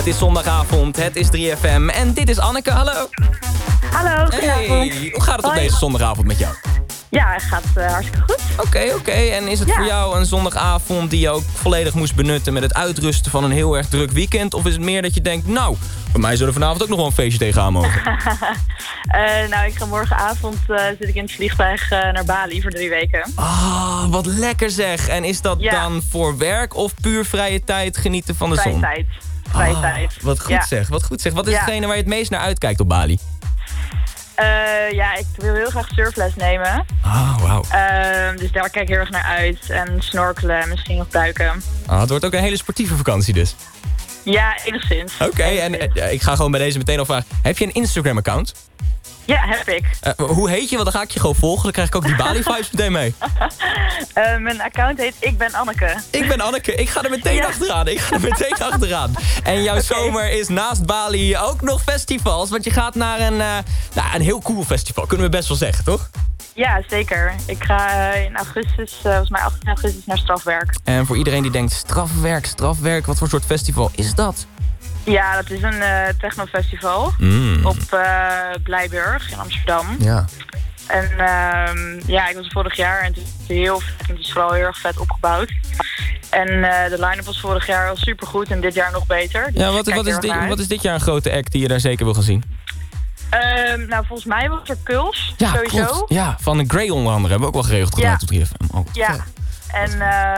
Het is zondagavond, het is 3FM en dit is Anneke, hallo. Hallo, goedenavond. Hey, hoe gaat het op Hoi. deze zondagavond met jou? Ja, het gaat hartstikke goed. Oké. En is het voor jou een zondagavond die je ook volledig moest benutten met het uitrusten van een heel erg druk weekend? Of is het meer dat je denkt, nou, voor mij zou er vanavond ook nog wel een feestje tegenaan mogen? Ik ga morgenavond zit ik in het vliegtuig naar Bali voor 3 weken. Ah, wat lekker zeg. En is dat dan voor werk of puur vrije tijd genieten van de zon? Vrije tijd. Wat goed zeg, wat goed zeg. Wat is hetgene waar je het meest naar uitkijkt op Bali? Ik wil heel graag surfles nemen. Ah, wauw. Dus daar kijk ik heel erg naar uit. En snorkelen en misschien nog duiken. Ah, het wordt ook een hele sportieve vakantie dus. Ja, enigszins. Oké, en ik ga gewoon bij deze meteen al vragen. Heb je een Instagram-account? Ja, heb ik. Hoe heet je? Want dan ga ik je gewoon volgen. Dan krijg ik ook die Bali-vibes meteen mee. Mijn account heet Ik ben Anneke. Ik ben Anneke. Ik ga er meteen achteraan. En jouw zomer is naast Bali ook nog festivals. Want je gaat naar een heel cool festival. Kunnen we best wel zeggen, toch? Ja, zeker. Ik ga in augustus, volgens mij 18 augustus, naar Strafwerk. En voor iedereen die denkt, strafwerk, wat voor soort festival is dat? Ja, dat is een technofestival op Blijburg in Amsterdam. Ja. En ik was er vorig jaar en het is heel vet. Het is vooral heel erg vet opgebouwd. En de line-up was vorig jaar al supergoed en dit jaar nog beter. Dus Ja, wat is dit jaar een grote act die je daar zeker wil gaan zien? Volgens mij was er Puls, Ja, sowieso. klopt. Ja, van de Grey onder andere hebben we ook wel geregeld gedaan op 3FM. Oh, ja. vet. En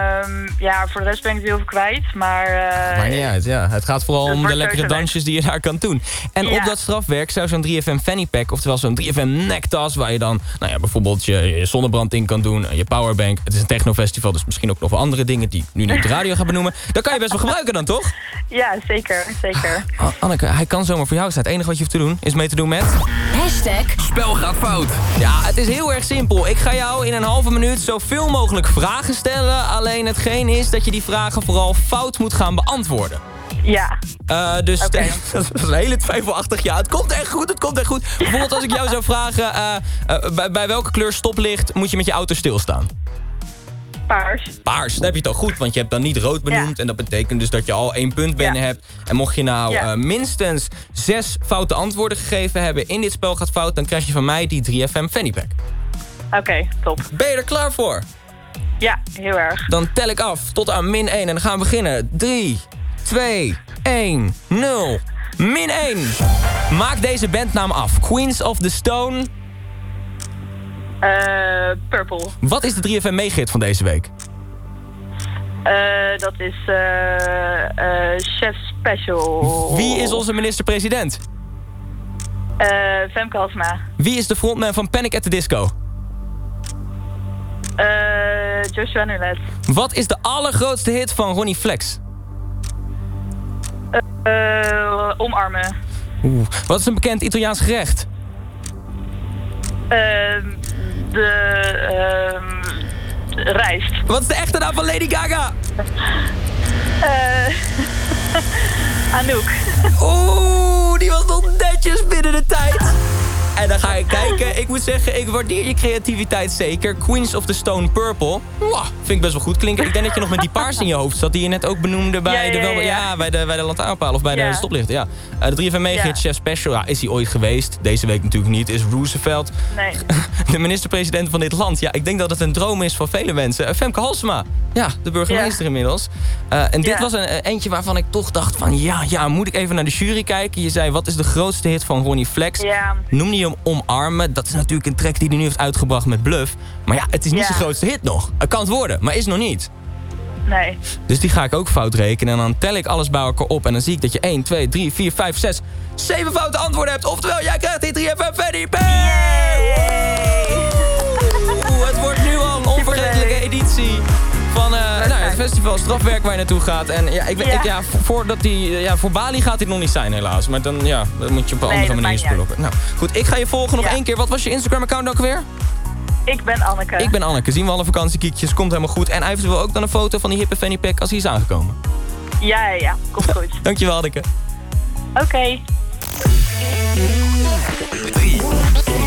voor de rest ben ik heel veel kwijt, maar... Maakt niet uit, ja. Het gaat vooral om de lekkere dansjes die je daar kan doen. En op dat strafwerk zou zo'n 3FM Fanny Pack, oftewel zo'n 3FM nektas, waar je dan bijvoorbeeld je zonnebrand in kan doen, je powerbank. Het is een technofestival, dus misschien ook nog wel andere dingen die ik nu niet op de radio ga benoemen. Dat kan je best wel gebruiken dan, toch? Ja, zeker. Anneke, hij kan zomaar voor jou zijn. Het enige wat je hoeft te doen, is mee te doen met... Spel gaat fout. Ja, het is heel erg simpel. Ik ga jou in een halve minuut zoveel mogelijk vragen stellen. Alleen hetgeen is dat je die vragen vooral fout moet gaan beantwoorden. Ja. Dat is een hele twijfelachtig. Ja, het komt echt goed. Bijvoorbeeld als ik jou zou vragen... bij welke kleur stoplicht moet je met je auto stilstaan? Paars, dan heb je het al goed, want je hebt dan niet rood benoemd. Ja. En dat betekent dus dat je al 1 punt binnen hebt. En mocht je minstens 6 foute antwoorden gegeven hebben in dit spel gaat fout, dan krijg je van mij die 3FM Fanny Pack. Oké, top. Ben je er klaar voor? Ja, heel erg. Dan tel ik af tot aan -1 en dan gaan we beginnen. 3, 2, 1, 0. -1. Maak deze bandnaam af. Queens of the Stone. Purple. Wat is de 3FM meegit van deze week? Dat is Chef Special. Wie is onze minister-president? Femke Halsema. Wie is de frontman van Panic at the Disco? Joshua Nulet. Wat is de allergrootste hit van Ronnie Flex? Omarmen. Wat is een bekend Italiaans gerecht? Rijst. Wat is de echte naam van Lady Gaga? Anouk. Die was nog netjes binnen de tijd. En dan ga ik kijken. Ik moet zeggen, ik waardeer je creativiteit zeker. Queens of the Stone Purple. Vind ik best wel goed klinken. Ik denk dat je nog met die paars in je hoofd zat die je net ook benoemde bij bij de lantaarnpaal of bij de stoplichten. Ja. De 3FM Megahit Chef Special. Ja, is hij ooit geweest? Deze week natuurlijk niet. Is Roosevelt. Nee. De minister-president van dit land. Ja, ik denk dat het een droom is voor vele mensen. Femke Halsema. Ja, de burgemeester inmiddels. En dit was een eentje waarvan ik toch dacht van... Ja, moet ik even naar de jury kijken? Je zei, wat is de grootste hit van Ronnie Flex? Ja. Noemde je hem Omarmen? Dat is natuurlijk een track die hij nu heeft uitgebracht met Bluff. Maar ja, het is niet zijn grootste hit nog. Het kan het worden, maar is nog niet. Nee. Dus die ga ik ook fout rekenen. En dan tel ik alles bij elkaar op. En dan zie ik dat je 1, 2, 3, 4, 5, 6, 7 foute antwoorden hebt. Oftewel, jij krijgt die 3FM Fanny Pack! Het wordt nu al een onvergetelijke editie van het festival Strafwerk waar je naartoe gaat. En voor Bali gaat dit nog niet zijn helaas. Maar dan moet je op een andere manier spullen op. Nou, goed, ik ga je volgen nog 1 keer. Wat was je Instagram-account ook weer? Ik ben Anneke. Ik ben Anneke. Zien we alle vakantiekiekjes. Komt helemaal goed. En eventueel ook dan een foto van die hippe Fanny Pack als hij is aangekomen. Ja. Komt goed. Dankjewel, Anneke. Oké. 3